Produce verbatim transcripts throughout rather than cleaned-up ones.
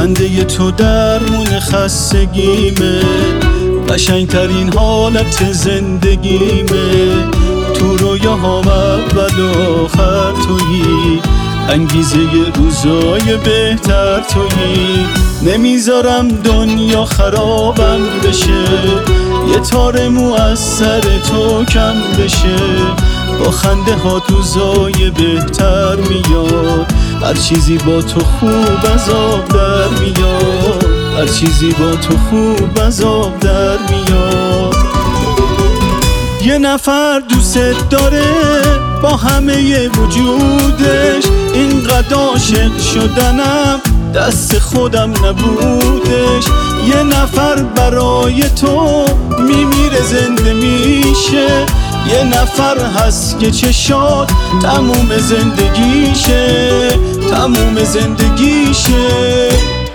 خنده تو درمون خستگیمه، قشنگترین حالت زندگیمه. تو رویاهام اول و آخر تویی، انگیزه روزای بهتر تویی. نمیذارم دنیا خرابم بشه، یه تار مو از سر تو کم بشه. با خنده ها روزای بهتر میاد، هر چیزی با تو خوب از آب در میاد، هر چیزی با تو خوب از آب در میاد. یه نفر دوست داره با همه وجودش، اینقدر عاشق شدنم دست خودم نبودش. یه نفر برای تو میمیره زنده میشه، یه نفر هست که چشات تموم زندگیشه، تموم زندگیشه.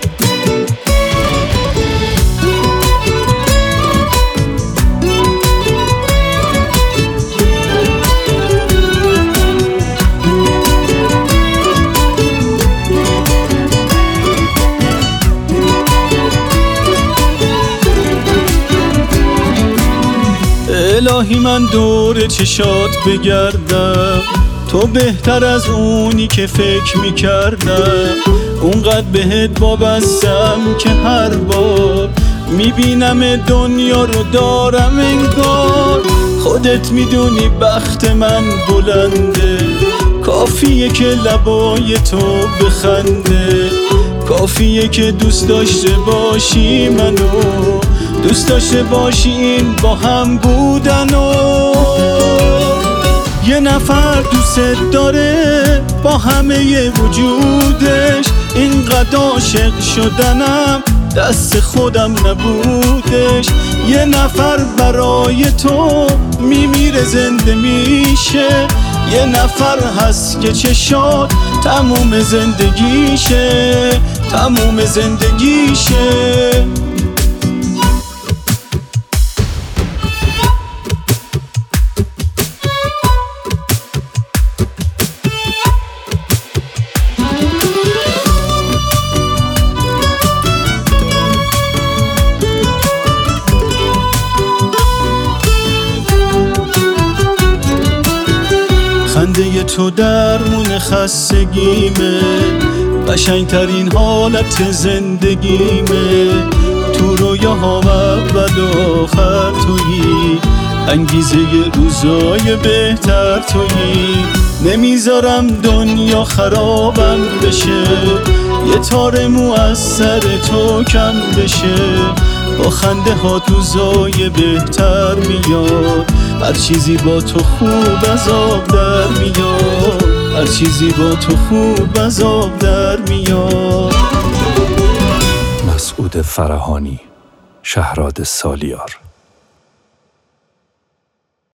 الهی من دور چشات بگردم، تو بهتر از اونی که فکر میکردم. اونقدر بهت وابستم که هر بار میبینم دنیا رو دارم انگار. خودت میدونی بخت من بلنده، کافیه که لبای تو بخنده، کافیه که دوست داشته باشی منو، دوست داشته باشی این با هم بودنو. یه نفر دوست داره با همه وجودش، اینقدر عاشق شدنم دست خودم نبودش. یه نفر برای تو میمیره زنده میشه، یه نفر هست که چشات تموم زندگیشه، تموم زندگیشه. خنده تو درمون خستگیمه، قشنگترین حالت زندگیمه. تو رویاهام اول و آخر تویی، انگیزه روزای بهتر تویی. نمیذارم دنیا خرابم بشه، یه تار مو از سر تو کم بشه. با خنده ها روزای بهتر میاد، هر چیزی با تو خوب از آب در میاد، هر چیزی با تو خوب از آب در میاد. مسعود فرهانی، شهراد سالیار.